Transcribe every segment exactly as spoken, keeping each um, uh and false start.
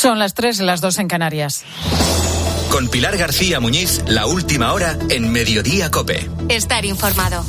Son las tres, las dos en Canarias. Con Pilar García Muñiz, la última hora en Mediodía COPE. Estar informado.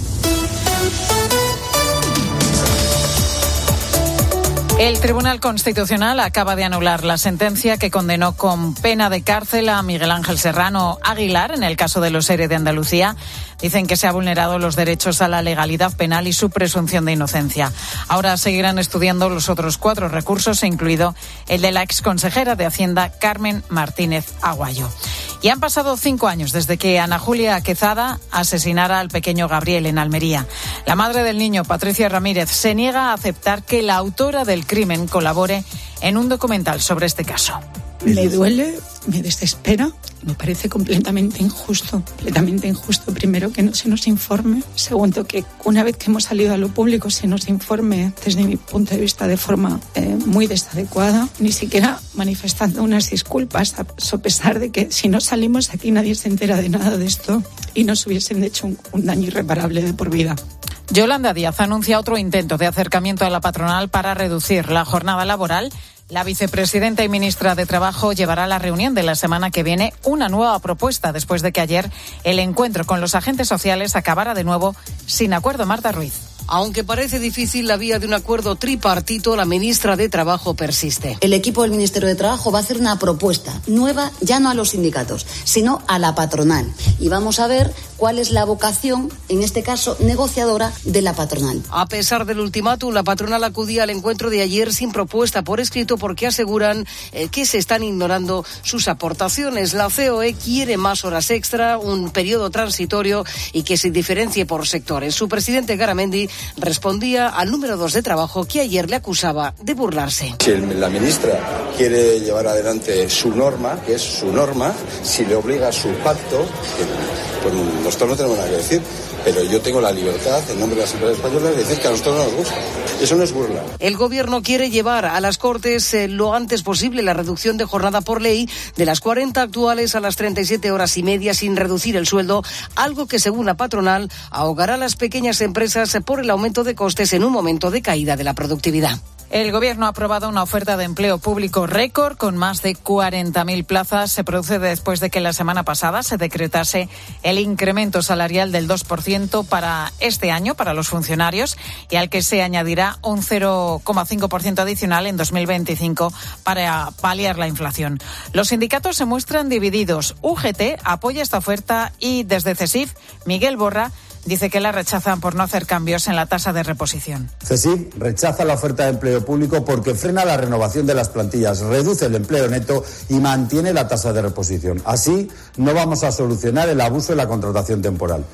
El Tribunal Constitucional acaba de anular la sentencia que condenó con pena de cárcel a Miguel Ángel Serrano Aguilar en el caso de los ERE de Andalucía. Dicen que se han vulnerado los derechos a la legalidad penal y su presunción de inocencia. Ahora seguirán estudiando los otros cuatro recursos, incluido el de la exconsejera de Hacienda, Carmen Martínez Aguayo. Y han pasado cinco años desde que Ana Julia Quezada asesinara al pequeño Gabriel en Almería. La madre del niño, Patricia Ramírez, se niega a aceptar que la autora del crimen colabore en un documental sobre este caso. Me duele, me desespera, me parece completamente injusto, completamente injusto. Primero, que no se nos informe. Segundo, que una vez que hemos salido a lo público se nos informe, desde mi punto de vista, de forma eh, muy desadecuada, ni siquiera manifestando unas disculpas, a pesar de que si no salimos aquí nadie se entera de nada de esto y nos hubiesen hecho un, un daño irreparable de por vida. Yolanda Díaz anuncia otro intento de acercamiento a la patronal para reducir la jornada laboral. La vicepresidenta y ministra de Trabajo llevará a la reunión de la semana que viene una nueva propuesta después de que ayer el encuentro con los agentes sociales acabara de nuevo sin acuerdo. Marta Ruiz. Aunque parece difícil la vía de un acuerdo tripartito, la ministra de Trabajo persiste. El equipo del Ministerio de Trabajo va a hacer una propuesta nueva, ya no a los sindicatos, sino a la patronal. Y vamos a ver cuál es la vocación, en este caso negociadora, de la patronal. A pesar del ultimátum, la patronal acudía al encuentro de ayer sin propuesta por escrito porque aseguran eh, que se están ignorando sus aportaciones. La C O E quiere más horas extra, un periodo transitorio y que se diferencie por sectores. Su presidente, Garamendi, respondía al número dos de Trabajo que ayer le acusaba de burlarse. Si la ministra quiere llevar adelante su norma, que es su norma, si le obliga a su pacto, pues nosotros no tenemos nada que decir, pero yo tengo la libertad, en nombre de las empresas españolas, de decir que a nosotros no nos gusta. Eso no es burla. El Gobierno quiere llevar a las Cortes eh, lo antes posible la reducción de jornada por ley de las cuarenta actuales a las treinta y siete horas y media sin reducir el sueldo, algo que según la patronal ahogará a las pequeñas empresas por el aumento de costes en un momento de caída de la productividad. El Gobierno ha aprobado una oferta de empleo público récord con más de cuarenta mil plazas. Se produce después de que la semana pasada se decretase el incremento salarial del dos por ciento para este año para los funcionarios y al que se añadirá un cero coma cinco por ciento adicional en dos mil veinticinco para paliar la inflación. Los sindicatos se muestran divididos. U G T apoya esta oferta y desde CESIF, Miguel Borra dice que la rechazan por no hacer cambios en la tasa de reposición. CESIF rechaza la oferta de empleo público porque frena la renovación de las plantillas, reduce el empleo neto y mantiene la tasa de reposición. Así no vamos a solucionar el abuso de la contratación temporal.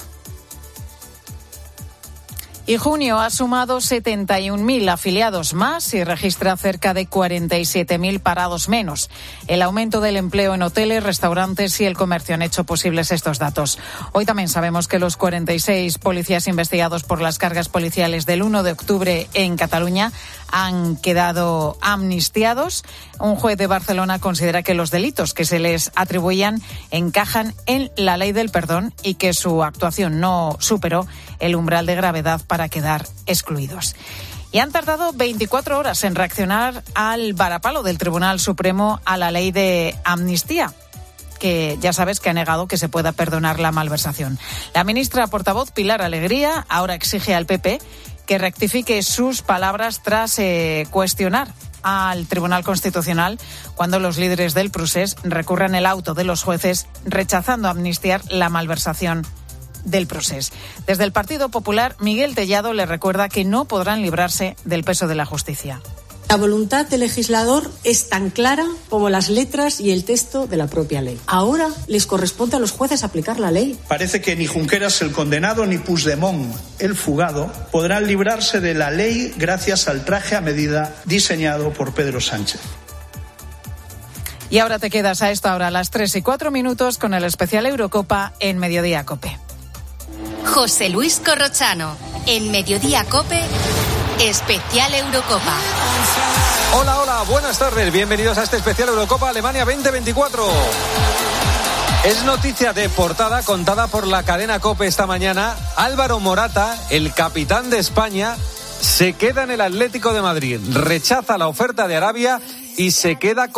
Y junio ha sumado setenta y un mil afiliados más y registra cerca de cuarenta y siete mil parados menos. El aumento del empleo en hoteles, restaurantes y el comercio han hecho posibles estos datos. Hoy también sabemos que los cuarenta y seis policías investigados por las cargas policiales del uno de octubre en Cataluña han quedado amnistiados. Un juez de Barcelona considera que los delitos que se les atribuían encajan en la ley del perdón y que su actuación no superó el umbral de gravedad para quedar excluidos. Y han tardado veinticuatro horas en reaccionar al varapalo del Tribunal Supremo a la ley de amnistía, que ya sabes que ha negado que se pueda perdonar la malversación. La ministra portavoz Pilar Alegría ahora exige al P P que rectifique sus palabras tras eh, cuestionar al Tribunal Constitucional cuando los líderes del procés recurran el auto de los jueces rechazando amnistiar la malversación del procés. Desde el Partido Popular, Miguel Tellado le recuerda que no podrán librarse del peso de la justicia. La voluntad del legislador es tan clara como las letras y el texto de la propia ley. Ahora les corresponde a los jueces aplicar la ley. Parece que ni Junqueras el condenado ni Puigdemont el fugado podrán librarse de la ley gracias al traje a medida diseñado por Pedro Sánchez. Y ahora te quedas a esta hora a las tres y cuatro minutos con el especial Eurocopa en Mediodía COPE. José Luis Corrochano, en Mediodía COPE, especial Eurocopa. Hola, hola, buenas tardes, bienvenidos a este especial Eurocopa Alemania veinte veinticuatro. Es noticia de portada contada por la cadena COPE esta mañana. Álvaro Morata, el capitán de España, se queda en el Atlético de Madrid, rechaza la oferta de Arabia y se queda con